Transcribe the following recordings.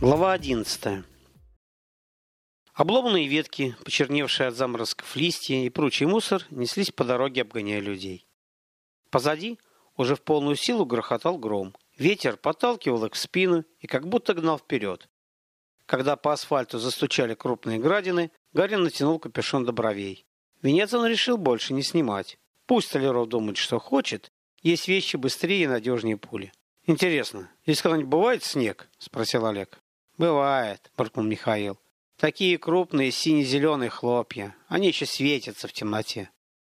Глава 11. Обломанные ветки, почерневшие от заморозков листья и прочий мусор неслись по дороге, обгоняя людей. Позади уже в полную силу грохотал гром. Ветер подталкивал их в спину и как будто гнал вперед. Когда по асфальту застучали крупные градины, Гарин натянул капюшон до бровей. Венец он решил больше не снимать. Пусть Столяров думает, что хочет, есть вещи быстрее и надежнее пули. «Интересно, здесь когда-нибудь бывает снег?» – спросил Олег. «Бывает», – буркнул Михаил. «Такие крупные сине-зеленые хлопья. Они еще светятся в темноте».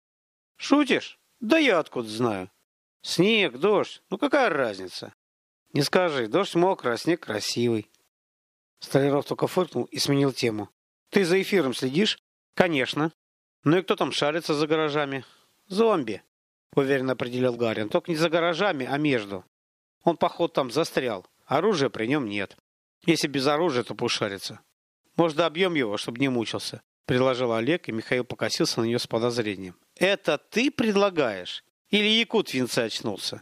«Шутишь? Да я откуда знаю. Снег, дождь, ну какая разница?» «Не скажи, дождь мокрый, а снег красивый». Столяров только фыркнул и сменил тему. «Ты за эфиром следишь?» «Конечно. Ну и кто там шарится за гаражами?» «Зомби», – уверенно определил Гарин. «Только не за гаражами, а между. Он, походу, там застрял. Оружия при нем нет. Если без оружия, то пусть шарится. Может, добьем его, чтобы не мучился», – предложил Олег, и Михаил покосился на нее с подозрением. «Это ты предлагаешь? Или якут в венце очнулся?»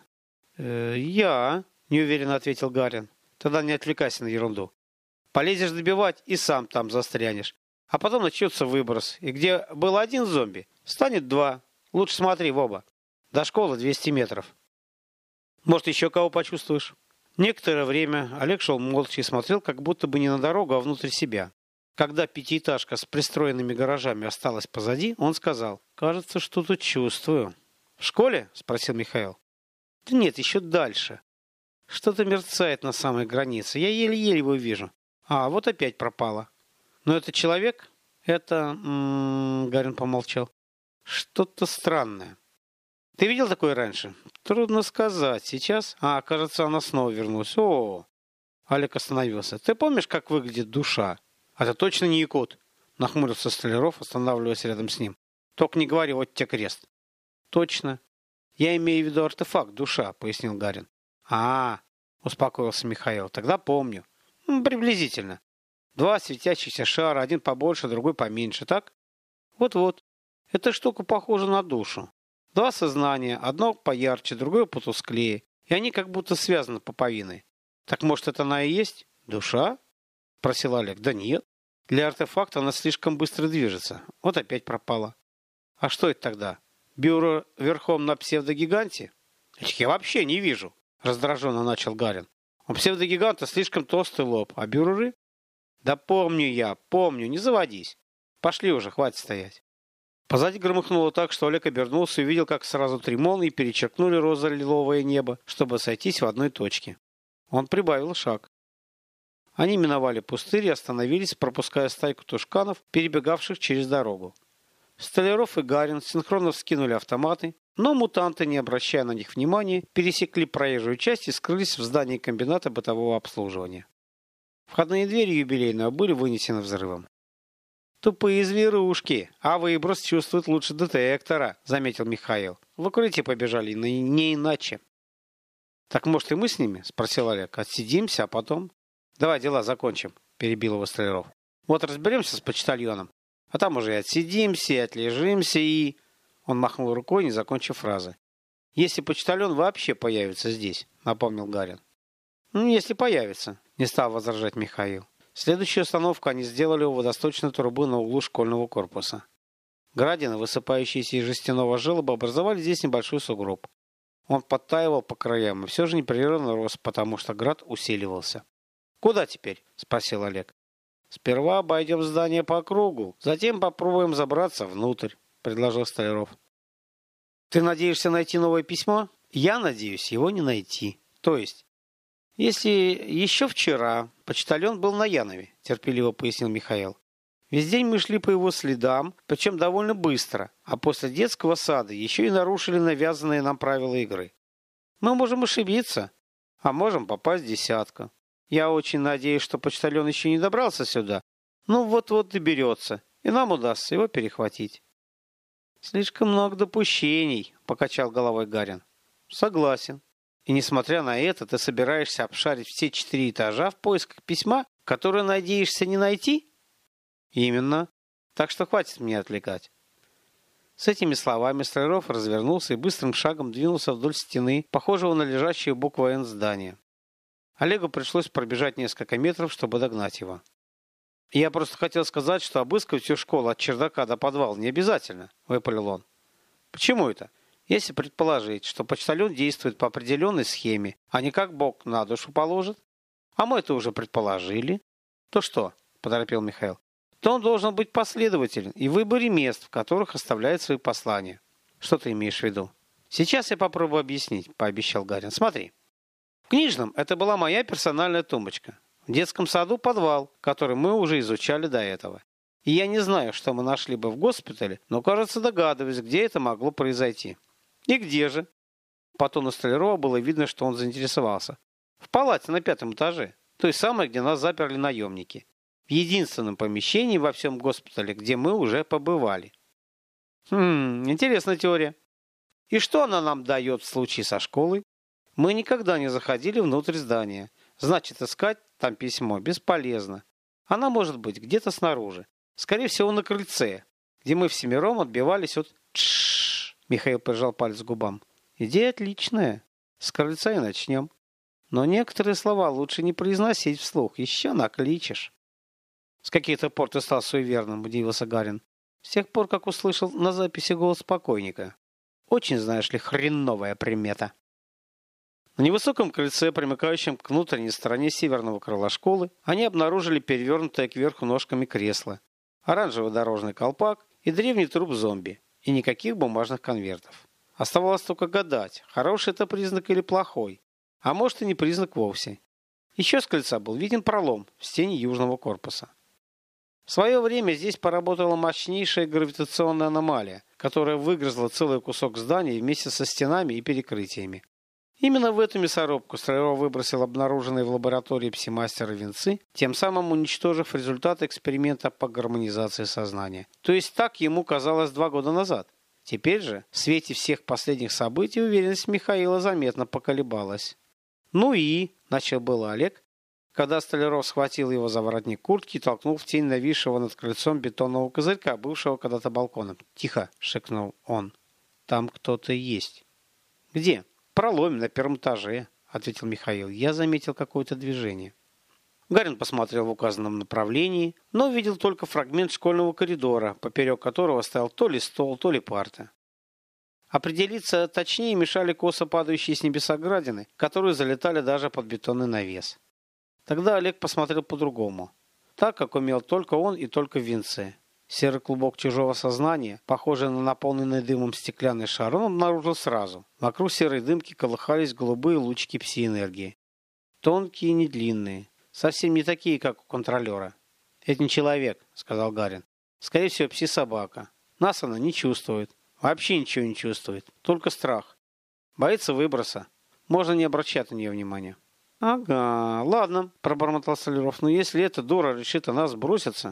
«Я», – неуверенно ответил Гарин. «Тогда не отвлекайся на ерунду. Полезешь добивать и сам там застрянешь. А потом начнется выброс. И где был один зомби, станет два. Лучше смотри в оба. До школы 200 метров. Может, еще кого почувствуешь?» Некоторое время Олег шел молча и смотрел, как будто бы не на дорогу, а внутрь себя. Когда пятиэтажка с пристроенными гаражами осталась позади, он сказал: «Кажется, что-то чувствую». «В школе?» – спросил Михаил. «Да нет, еще дальше. Что-то мерцает на самой границе. Я еле-еле его вижу. А, вот опять пропало». «Но это человек?» «Это...» Гарин помолчал. «Что-то странное». «Ты видел такое раньше?» «Трудно сказать. Сейчас...» кажется, она снова вернулась. О! Олег остановился. «Ты помнишь, как выглядит душа?» «Это точно не якут», — нахмурился Столяров, останавливаясь рядом с ним. «Только не говори, вот тебе крест». «Точно. Я имею в виду артефакт душа», — пояснил Гарин. Успокоился Михаил. «Тогда помню. Приблизительно. 2 светящихся шара, один побольше, другой поменьше, так?» «Вот-вот. Эта штука похожа на душу. 2 сознания, одно поярче, другое потусклее, и они как будто связаны пуповиной. Так может, это она и есть? Душа?» – спросил Олег. «Да нет. Для артефакта она слишком быстро движется. Вот опять пропала». «А что это тогда? Бюро верхом на псевдогиганте?» «Я вообще не вижу», – раздраженно начал Гарин. «У псевдогиганта слишком толстый лоб, а бюреры?» «Да помню, не заводись. Пошли уже, хватит стоять». Позади громыхнуло так, что Олег обернулся и увидел, как сразу 3 молнии перечеркнули розово-лиловое небо, чтобы сойтись в одной точке. Он прибавил шаг. Они миновали пустырь и остановились, пропуская стайку тушканов, перебегавших через дорогу. Столяров и Гарин синхронно вскинули автоматы, но мутанты, не обращая на них внимания, пересекли проезжую часть и скрылись в здании комбината бытового обслуживания. Входные двери юбилейного были вынесены взрывом. «Тупые зверушки, а выброс чувствует лучше детектора», — заметил Михаил. «В укрытие побежали, не иначе». «Так, может, и мы с ними?» — спросил Олег. «Отсидимся, а потом...» «Давай дела закончим», — перебил его Столяров. «Вот разберемся с почтальоном, а там уже и отсидимся, и отлежимся, и...» Он махнул рукой, не закончив фразы. «Если почтальон вообще появится здесь», — напомнил Гарин. «Если появится», — не стал возражать Михаил. Следующую остановку они сделали у водосточной трубы на углу школьного корпуса. Градины, высыпающиеся из жестяного желоба, образовали здесь небольшой сугроб. Он подтаивал по краям и все же непрерывно рос, потому что град усиливался. «Куда теперь?» – спросил Олег. «Сперва обойдем здание по кругу, затем попробуем забраться внутрь», – предложил Столяров. «Ты надеешься найти новое письмо?» «Я надеюсь его не найти. То есть, если еще вчера почтальон был на Янове», – терпеливо пояснил Михаил. «Весь день мы шли по его следам, причем довольно быстро, а после детского сада еще и нарушили навязанные нам правила игры. Мы можем ошибиться, а можем попасть в десятку. Я очень надеюсь, что почтальон еще не добрался сюда. Ну вот-вот доберется, и нам удастся его перехватить». «Слишком много допущений», – покачал головой Гарин. «Согласен. И несмотря на это, ты собираешься обшарить все 4 этажа в поисках письма, которое надеешься не найти?» «Именно. Так что хватит меня отвлекать». С этими словами Столяров развернулся и быстрым шагом двинулся вдоль стены, похожего на лежащее буква «Н» здание. Олегу пришлось пробежать несколько метров, чтобы догнать его. «Я просто хотел сказать, что обыскивать всю школу от чердака до подвала не обязательно», — выпалил он. «Почему это? Если предположить, что почтальон действует по определенной схеме, а не как Бог на душу положит, а мы это уже предположили, то что?» — поторопил Михаил. «То он должен быть последователен и в выборе мест, в которых оставляет свои послания». «Что ты имеешь в виду?» «Сейчас я попробую объяснить», — пообещал Гарин. «Смотри. В книжном это была моя персональная тумбочка. В детском саду подвал, который мы уже изучали до этого. И я не знаю, что мы нашли бы в госпитале, но, кажется, догадываюсь, где это могло произойти». «И где же?» По тону Столярова было видно, что он заинтересовался. «В палате на 5-м этаже, той самой, где нас заперли наемники. В единственном помещении во всем госпитале, где мы уже побывали». Интересная теория. И что она нам дает в случае со школой? Мы никогда не заходили внутрь здания. Значит, искать там письмо бесполезно. Она может быть где-то снаружи. Скорее всего, на крыльце, где мы всемиром отбивались от... Тш! Михаил прижал палец к губам. Идея отличная. С крыльца и начнем. Но некоторые слова лучше не произносить вслух. Еще накличешь. С каких-то пор ты стал суеверным, удивился Гарин. С тех пор, как услышал на записи голос покойника. Очень, знаешь ли, хреновая примета. На невысоком крыльце, примыкающем к внутренней стороне северного крыла школы, они обнаружили перевернутое кверху ножками кресло, оранжевый дорожный колпак и древний труп зомби, и никаких бумажных конвертов. Оставалось только гадать, хороший это признак или плохой, а может и не признак вовсе. Еще с крыльца был виден пролом в стене южного корпуса. В свое время здесь поработала мощнейшая гравитационная аномалия, которая выгрызла целый кусок здания вместе со стенами и перекрытиями. Именно в эту мясорубку Столяров выбросил обнаруженные в лаборатории псимастера венцы, тем самым уничтожив результаты эксперимента по гармонизации сознания. То есть так ему казалось 2 года назад. Теперь же, в свете всех последних событий, уверенность Михаила заметно поколебалась. «Ну и...» – начал было Олег, когда Столяров схватил его за воротник куртки и толкнул в тень нависшего над крыльцом бетонного козырька, бывшего когда-то балконом. «Тихо!» – шикнул он. «Там кто-то есть». «Где?» «В проломе на 1-м этаже», — ответил Михаил. «Я заметил какое-то движение». Гарин посмотрел в указанном направлении, но увидел только фрагмент школьного коридора, поперек которого стоял то ли стол, то ли парта. Определиться точнее мешали косо падающие с небеса градины, которые залетали даже под бетонный навес. Тогда Олег посмотрел по-другому, так, как умел только он и только в венце. Серый клубок чужого сознания, похожий на наполненный дымом стеклянный шар, он обнаружил сразу. Вокруг серой дымки колыхались голубые лучики пси-энергии. Тонкие и недлинные, совсем не такие, как у контролера. «Это не человек», — сказал Гарин. «Скорее всего, пси-собака. Нас она не чувствует. Вообще ничего не чувствует. Только страх. Боится выброса. Можно не обращать на нее внимания». «Ага, ладно», — пробормотал Столяров. «Но если эта дура решит о нас броситься...»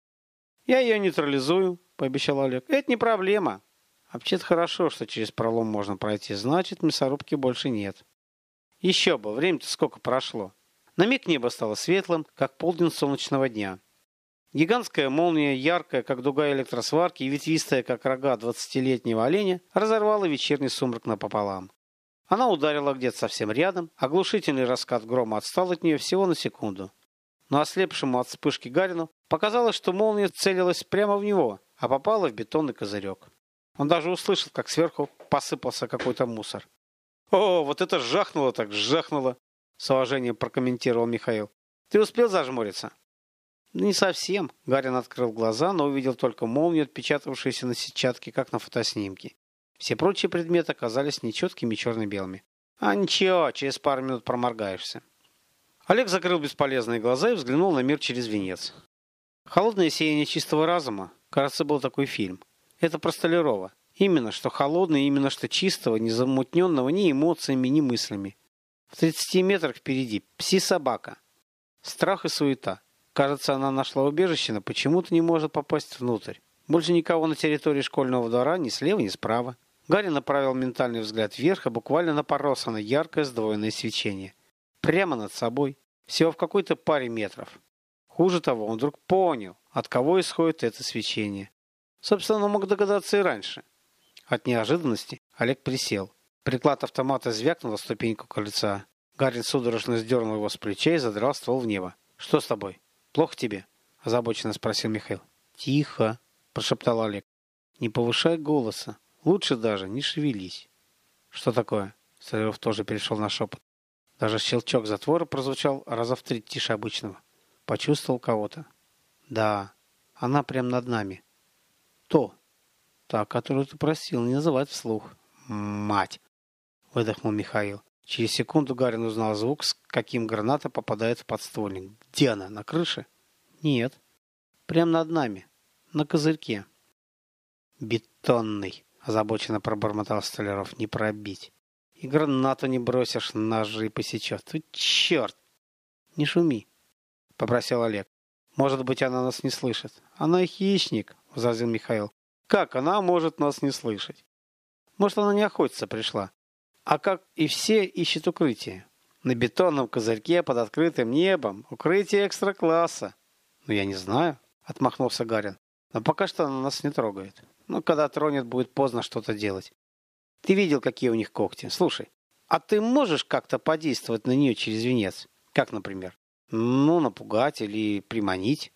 «Я ее нейтрализую», — пообещал Олег. «Это не проблема. Вообще-то хорошо, что через пролом можно пройти. Значит, мясорубки больше нет». Еще бы, время-то сколько прошло. На миг небо стало светлым, как полдень солнечного дня. Гигантская молния, яркая, как дуга электросварки, и ветвистая, как рога 20-летнего оленя, разорвала вечерний сумрак напополам. Она ударила где-то совсем рядом, оглушительный раскат грома отстал от нее всего на секунду. Но ослепшему от вспышки Гарину показалось, что молния целилась прямо в него, а попала в бетонный козырек. Он даже услышал, как сверху посыпался какой-то мусор. «О, вот это жахнуло так, жахнуло!» — с уважением прокомментировал Михаил. «Ты успел зажмуриться?» «Не совсем». Гарин открыл глаза, но увидел только молнию, отпечатавшуюся на сетчатке, как на фотоснимке. Все прочие предметы оказались нечеткими и черно-белыми. «А ничего, через пару минут проморгаешься». Олег закрыл бесполезные глаза и взглянул на мир через венец. «Холодное сияние чистого разума», кажется, был такой фильм. Это про Столярова. Именно что холодное, именно что чистого, не замутненного ни эмоциями, ни мыслями. В 30 метрах впереди пси-собака. Страх и суета. Кажется, она нашла убежище, но почему-то не может попасть внутрь. Больше никого на территории школьного двора ни слева, ни справа. Гарри направил ментальный взгляд вверх и буквально напоролся на яркое сдвоенное свечение. Прямо над собой, всего в какой-то паре метров. Хуже того, он вдруг понял, от кого исходит это свечение. Собственно, он мог догадаться и раньше. От неожиданности Олег присел. Приклад автомата звякнул о ступеньку крыльца. Гарин судорожно сдернул его с плеча и задрал ствол в небо. «Что с тобой? Плохо тебе?» – озабоченно спросил Михаил. «Тихо!» – прошептал Олег. «Не повышай голоса. Лучше даже не шевелись». «Что такое?» – Столяров тоже перешел на шепот. Даже щелчок затвора прозвучал раза в 3 тише обычного. Почувствовал кого-то. «Да, она прямо над нами». «То?» «Та, которую ты просил не называть вслух». «Мать!» – выдохнул Михаил. Через секунду Гарин узнал звук, с каким граната попадает в подствольник. «Где она? На крыше?» «Нет. Прямо над нами. На козырьке». «Бетонный!» – озабоченно пробормотал Столяров. «Не пробить. И гранату не бросишь, ножи посечет. Ты черт!» «Не шуми!» – попросил Олег. «Может быть, она нас не слышит». «Она хищник!» – возразил Михаил. «Как она может нас не слышать? Может, она не охотиться пришла? А как и все, ищет укрытие. На бетонном козырьке под открытым небом. Укрытие экстра-класса». «Ну, я не знаю», — отмахнулся Гарин. «Но пока что она нас не трогает. Ну, когда тронет, будет поздно что-то делать. Ты видел, какие у них когти? Слушай, а ты можешь как-то подействовать на нее через венец? Как, например? Ну, напугать или приманить?»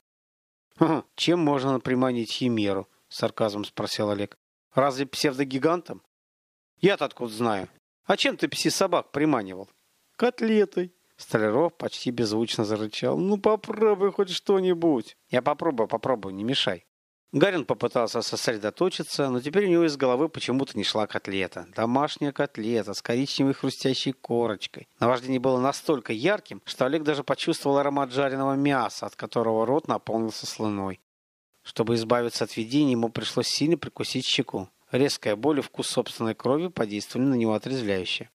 «Чем можно приманить химеру?» — с сарказмом спросил Олег. «Разве псевдогигантом?» «Я-то откуда знаю. А чем ты пси-собак приманивал?» «Котлетой». Столяров почти беззвучно зарычал. «Ну попробуй хоть что-нибудь». «Я попробую, не мешай». Гарин попытался сосредоточиться, но теперь у него из головы почему-то не шла котлета. Домашняя котлета с коричневой хрустящей корочкой. Наваждение было настолько ярким, что Олег даже почувствовал аромат жареного мяса, от которого рот наполнился слюной. Чтобы избавиться от видения, ему пришлось сильно прикусить щеку. Резкая боль и вкус собственной крови подействовали на него отрезвляюще.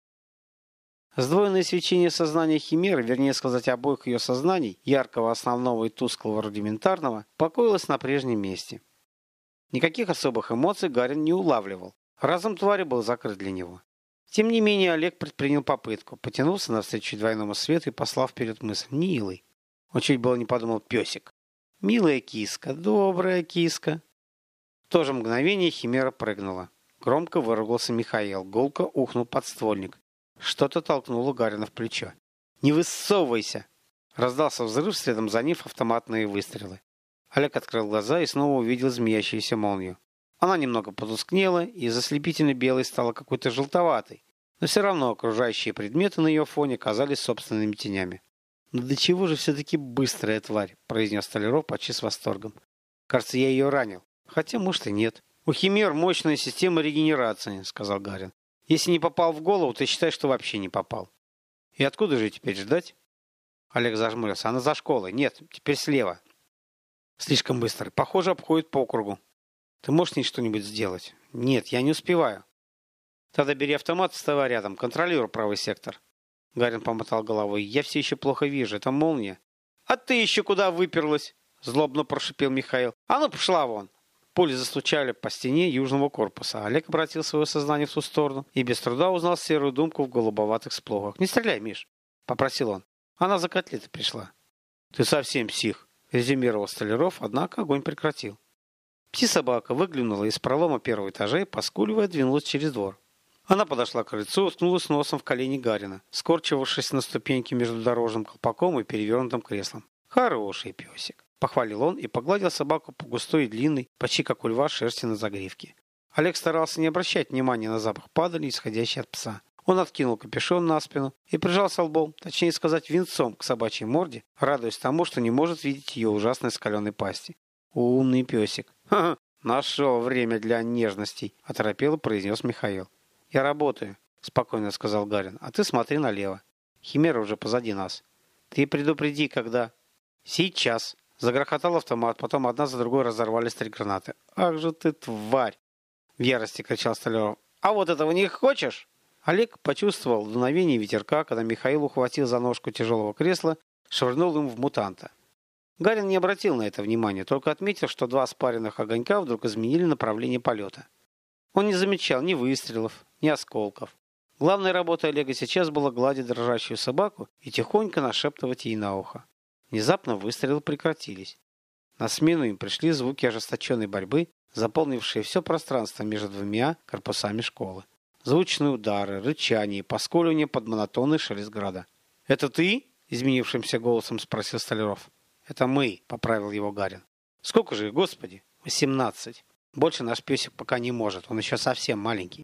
Сдвоенное свечение сознания химеры, вернее сказать, обоих ее сознаний, яркого основного и тусклого рудиментарного, покоилось на прежнем месте. Никаких особых эмоций Гарин не улавливал. Разум твари был закрыт для него. Тем не менее, Олег предпринял попытку, потянулся навстречу двойному свету и послал вперед мысль: «Милый». Он чуть было не подумал: «Песик». «Милая киска, добрая киска». В то же мгновение химера прыгнула. Громко выругался Михаил, гулко ухнул подствольник. Что-то толкнуло Гарина в плечо. «Не высовывайся!» Раздался взрыв, следом за ним автоматные выстрелы. Олег открыл глаза и снова увидел змеящуюся молнию. Она немного потускнела и из ослепительно белой стала какой-то желтоватой, но все равно окружающие предметы на ее фоне казались собственными тенями. «Ну до чего же все-таки быстрая тварь?» – произнес Столяров почти с восторгом. «Кажется, я ее ранил. Хотя, может, и нет». «У химер мощная система регенерации», – сказал Гарин. «Если не попал в голову, ты считай, что вообще не попал». «И откуда же теперь ждать?» Олег зажмурился. «Она за школой. Нет, теперь слева». «Слишком быстро. Похоже, обходит по кругу. Ты можешь с ней что-нибудь сделать?» «Нет, я не успеваю». «Тогда бери автомат и вставай рядом. Контролируй правый сектор». Гарин помотал головой. «Я все еще плохо вижу. Это молния». «А ты еще куда выперлась?» Злобно прошипел Михаил. «А ну, пошла вон!» Пули застучали по стене южного корпуса. Олег обратил свое сознание в ту сторону и без труда узнал серую думку в голубоватых сплогах. «Не стреляй, Миш!» — попросил он. «Она за котлетой пришла». «Ты совсем псих!» — резюмировал Столяров, однако огонь прекратил. Пси-собака выглянула из пролома первого этажа и, поскуливая, двинулась через двор. Она подошла к крыльцу, уткнулась носом в колени Гарина, скорчивавшись на ступеньке между дорожным колпаком и перевернутым креслом. «Хороший песик», — похвалил он и погладил собаку по густой и длинной, почти как у льва, шерсти на загривке. Олег старался не обращать внимания на запах падали, исходящий от пса. Он откинул капюшон на спину и прижался лбом, точнее сказать, венцом к собачьей морде, радуясь тому, что не может видеть ее ужасной скаленной пасти. «Умный песик». «Ха-ха, нашел время для нежностей», — оторопело произнес Михаил. «Я работаю», — спокойно сказал Гарин, — «а ты смотри налево. Химера уже позади нас. Ты предупреди, когда...» «Сейчас!» — загрохотал автомат, потом одна за другой разорвались 3 гранаты. «Ах же ты, тварь!» — в ярости кричал Столяров. «А вот этого не хочешь?» Олег почувствовал дуновение ветерка, когда Михаил ухватил за ножку тяжелого кресла, швырнул им в мутанта. Гарин не обратил на это внимания, только отметил, что 2 спаренных огонька вдруг изменили направление полета. Он не замечал ни выстрелов, ни осколков. Главной работой Олега сейчас было гладить дрожащую собаку и тихонько нашептывать ей на ухо. Внезапно выстрелы прекратились. На смену им пришли звуки ожесточенной борьбы, заполнившие все пространство между 2 корпусами школы. Звучные удары, рычание и поскуливание под монотонный шелест града. «Это ты?» — изменившимся голосом спросил Столяров. «Это мы», — поправил его Гарин. «Сколько же, господи?» 18. Больше наш песик пока не может, он еще совсем маленький.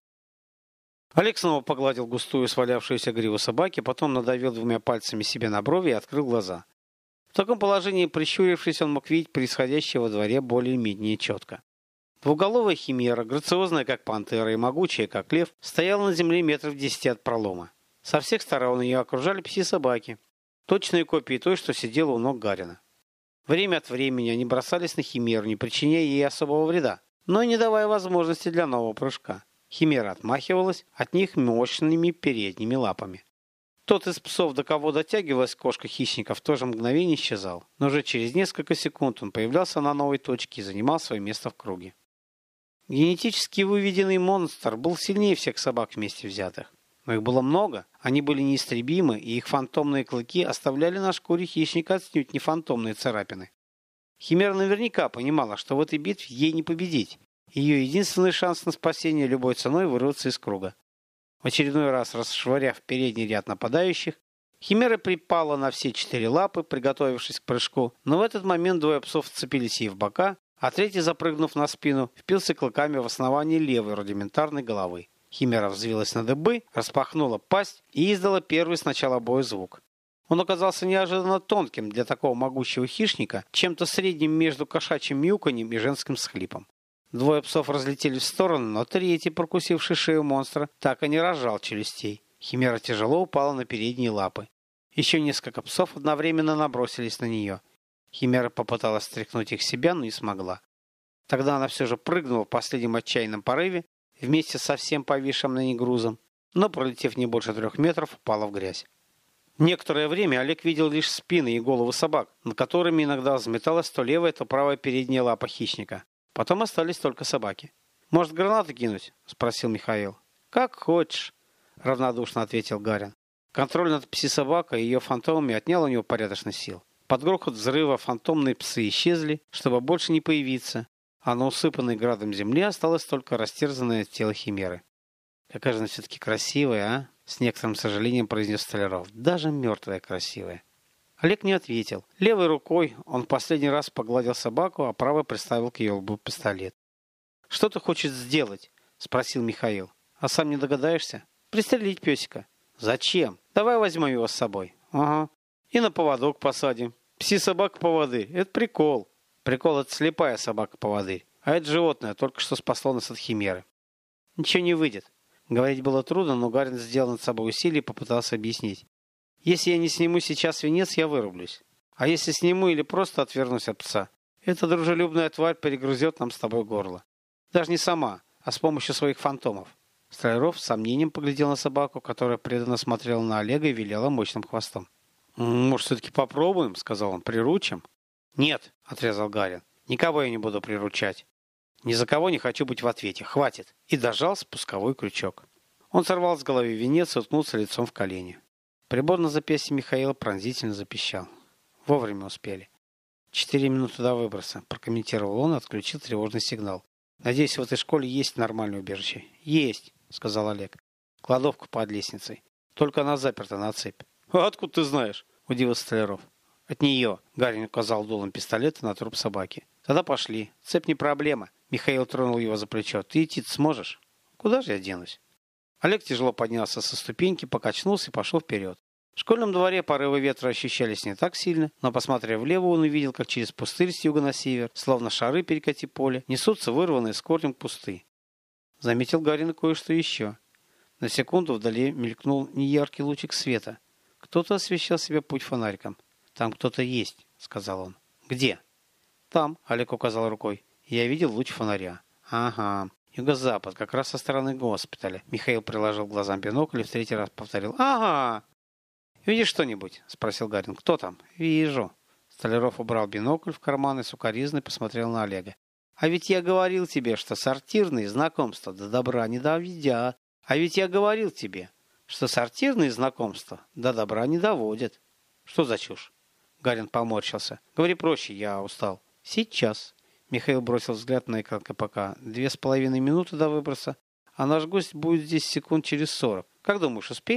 Олег снова погладил густую свалявшуюся гриву собаки, потом надавил двумя пальцами себе на брови и открыл глаза. В таком положении, прищурившись, он мог видеть происходящее во дворе более-менее четко. Двуголовая химера, грациозная, как пантера, и могучая, как лев, стояла на земле метров 10 от пролома. Со всех сторон ее окружали пси-собаки, точные копии той, что сидела у ног Гарина. Время от времени они бросались на химеру, не причиняя ей особого вреда, но и не давая возможности для нового прыжка. Химера отмахивалась от них мощными передними лапами. Тот из псов, до кого дотягивалась кошка хищника, в то же мгновение исчезал, но уже через несколько секунд он появлялся на новой точке и занимал свое место в круге. Генетически выведенный монстр был сильнее всех собак вместе взятых. Но их было много, они были неистребимы, и их фантомные клыки оставляли на шкуре хищника отнюдь не фантомные царапины. Химера наверняка понимала, что в этой битве ей не победить. Ее единственный шанс на спасение любой ценой вырваться из круга. В очередной раз расшвыряв передний ряд нападающих, химера припала на все 4 лапы, приготовившись к прыжку, но в этот момент двое псов вцепились ей в бока, а третий, запрыгнув на спину, впился клыками в основание левой рудиментарной головы. Химера взвилась на дыбы, распахнула пасть и издала первый с начала боя звук. Он оказался неожиданно тонким для такого могучего хищника, чем-то средним между кошачьим мяуканьем и женским схлипом. Двое псов разлетелись в сторону, но третий, прокусивший шею монстра, так и не разжал челюстей. Химера тяжело упала на передние лапы. Еще несколько псов одновременно набросились на нее. Химера попыталась стряхнуть их с себя, но не смогла. Тогда она все же прыгнула в последнем отчаянном порыве, вместе со всем повисшим на ней грузом, но, пролетев не больше 3 метров, упала в грязь. Некоторое время Олег видел лишь спины и головы собак, над которыми иногда взметалась то левая, то правая передняя лапа хищника. Потом остались только собаки. «Может, гранату кинуть?» – спросил Михаил. «Как хочешь», – равнодушно ответил Гарин. Контроль над пси-собакой и ее фантомами отнял у него порядочно сил. Под грохот взрыва фантомные псы исчезли, чтобы больше не появиться, а на усыпанной градом земле осталось только растерзанное тело химеры. «Какая же она все-таки красивая, а?» — с некоторым сожалением произнес Столяров. «Даже мертвая красивая». Олег не ответил. Левой рукой он в последний раз погладил собаку, а правой приставил к ее лбу пистолет. «Что ты хочешь сделать?» — спросил Михаил. «А сам не догадаешься?» «Пристрелить песика». «Зачем? Давай возьмем его с собой». «Ага. И на поводок посадим. Пси-собака-поводырь. Это прикол». «Прикол — это слепая собака-поводырь. А это животное только что спасло нас от химеры». «Ничего не выйдет». Говорить было трудно, но Гарин сделал над собой усилие и попытался объяснить. «Если я не сниму сейчас венец, я вырублюсь. А если сниму или просто отвернусь от пса, эта дружелюбная тварь перегрызет нам с тобой горло. Даже не сама, а с помощью своих фантомов». Столяров с сомнением поглядел на собаку, которая преданно смотрела на Олега и виляла мощным хвостом. «Может, все-таки попробуем?» — сказал он. «Приручим?» «Нет», — отрезал Гарин. «Никого я не буду приручать. Ни за кого не хочу быть в ответе. Хватит!» И дожал спусковой крючок. Он сорвал с головы венец и уткнулся лицом в колени. Прибор на запястье Михаила пронзительно запищал. Вовремя успели. 4 минуты до выброса, прокомментировал он и отключил тревожный сигнал. «Надеюсь, в этой школе есть нормальное убежище?» «Есть», — сказал Олег. «Кладовка под лестницей. Только она заперта на цепь». «А откуда ты знаешь?» — удивился Столяров. «От нее», — Гарин указал дулом пистолета на труп собаки. «Тогда пошли. Цепь не проблема». Михаил тронул его за плечо. «Ты идти сможешь?» «Куда же я денусь?» Олег тяжело поднялся со ступеньки, покачнулся и пошел вперед. В школьном дворе порывы ветра ощущались не так сильно, но, посмотрев влево, он увидел, как через пустырь с юга на север, словно шары перекати поля, несутся вырванные с корнем кусты. Заметил Гарин кое-что еще. На секунду вдали мелькнул неяркий лучик света. Кто-то освещал себе путь фонариком. «Там кто-то есть», — сказал он. «Где?» «Там», — Олег указал рукой. «Я видел луч фонаря». «Ага. Юго-запад, как раз со стороны госпиталя». Михаил приложил к глазам бинокль и в 3-й раз повторил. «Ага». «Видишь что-нибудь?» — спросил Гарин. «Кто там?» «Вижу». Столяров убрал бинокль в карман и сукоризной посмотрел на Олега. «А ведь я говорил тебе, что сортирные знакомства до добра не доведят. А ведь я говорил тебе, что сортирные знакомства до добра не доводят». «Что за чушь?» Гарин поморщился. «Говори проще, я устал». «Сейчас». Михаил бросил взгляд на экран КПК. 2,5 минуты до выброса, а наш гость будет здесь секунд через 40. Как думаешь, успеем?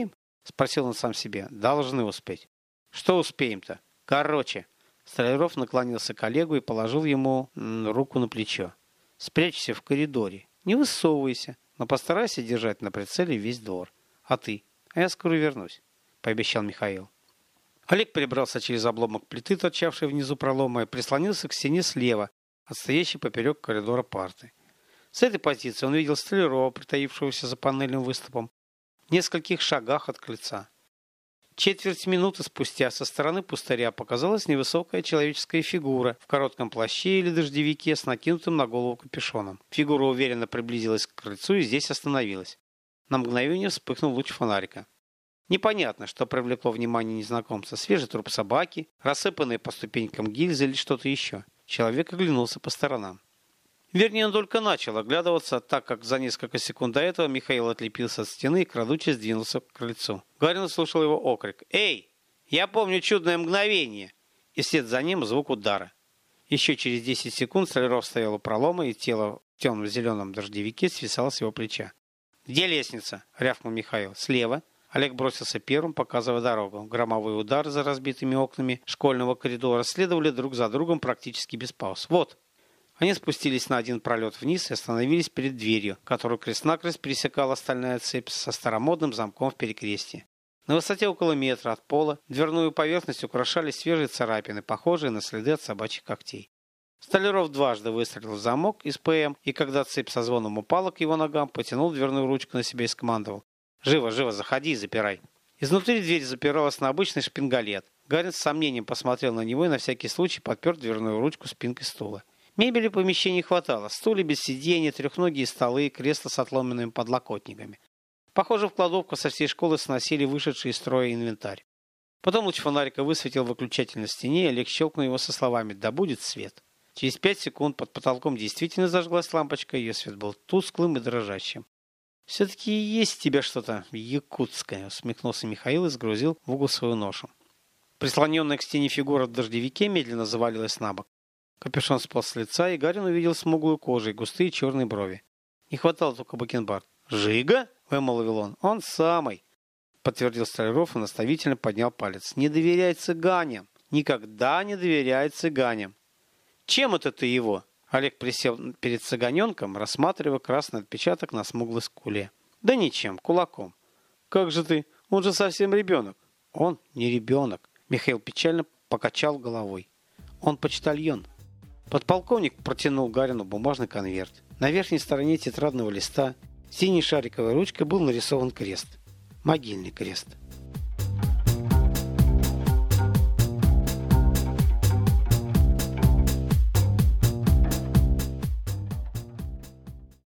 Спросил он сам себе. Должны успеть. Что успеем-то? Короче. Столяров наклонился к Олегу и положил ему руку на плечо. Спрячься в коридоре. Не высовывайся, но постарайся держать на прицеле весь двор. А ты? А я скоро вернусь, пообещал Михаил. Олег перебрался через обломок плиты, торчавшей внизу пролома, и прислонился к стене слева, отстоящей поперек коридора парты. С этой позиции он видел Столярова, притаившегося за панельным выступом, в нескольких шагах от крыльца. Четверть минуты спустя со стороны пустыря показалась невысокая человеческая фигура в коротком плаще или дождевике с накинутым на голову капюшоном. Фигура уверенно приблизилась к крыльцу и здесь остановилась. На мгновение вспыхнул луч фонарика. Непонятно, что привлекло внимание незнакомца. Свежий труп собаки, рассыпанные по ступенькам гильзы или что-то еще. Человек оглянулся по сторонам. Вернее, он только начал оглядываться, так как за несколько секунд до этого Михаил отлепился от стены и, крадучись, двинулся к крыльцу. Гарин услышал его окрик. «Эй! Я помню чудное мгновение!» И вслед за ним звук удара. Еще через 10 секунд Столяров стоял у пролома, и тело в темно-зеленом дождевике свисало с его плеча. «Где лестница?» — рявкнул Михаил. «Слева». Олег бросился первым, показывая дорогу. Громовые удары за разбитыми окнами школьного коридора следовали друг за другом практически без пауз. «Вот!» Они спустились на один пролет вниз и остановились перед дверью, которую крест-накрест пересекала стальная цепь со старомодным замком в перекрестии. На высоте около метра от пола дверную поверхность украшали свежие царапины, похожие на следы от собачьих когтей. Столяров дважды выстрелил в замок из ПМ, и когда цепь со звоном упала к его ногам, потянул дверную ручку на себя и скомандовал. «Живо, живо, заходи и запирай». Изнутри дверь запиралась на обычный шпингалет. Гарин с сомнением посмотрел на него и на всякий случай подпер дверную ручку спинкой стула. Мебели в помещении хватало. Стулья без сиденья, трехногие столы, кресла с отломанными подлокотниками. Похоже, в кладовку со всей школы сносили вышедший из строя инвентарь. Потом луч фонарика высветил выключатель на стене, и Олег щелкнул его со словами «Да будет свет». Через 5 секунд под потолком действительно зажглась лампочка, ее свет был тусклым и дрожащим. «Все-таки есть у тебя что-то якутское», — усмехнулся Михаил и сгрузил в угол свою ношу. Прислоненная к стене фигура в дождевике медленно завалилась на бок. Капюшон сполз с лица, и Гарин увидел смуглую кожу и густые черные брови. Не хватало только бакенбард. «Жига?» — вымолвил он. «Он самый», — подтвердил Столяров и наставительно поднял палец. «Не доверяй цыганям! Никогда не доверяй цыганям!» «Чем это ты его?» Олег присел перед цыганенком, рассматривая красный отпечаток на смуглой скуле. «Да ничем, кулаком». «Как же ты? Он же совсем ребенок». «Он не ребенок», — Михаил печально покачал головой. «Он почтальон». Подполковник протянул Гарину бумажный конверт. На верхней стороне тетрадного листа синей шариковой ручкой был нарисован крест. Могильный крест.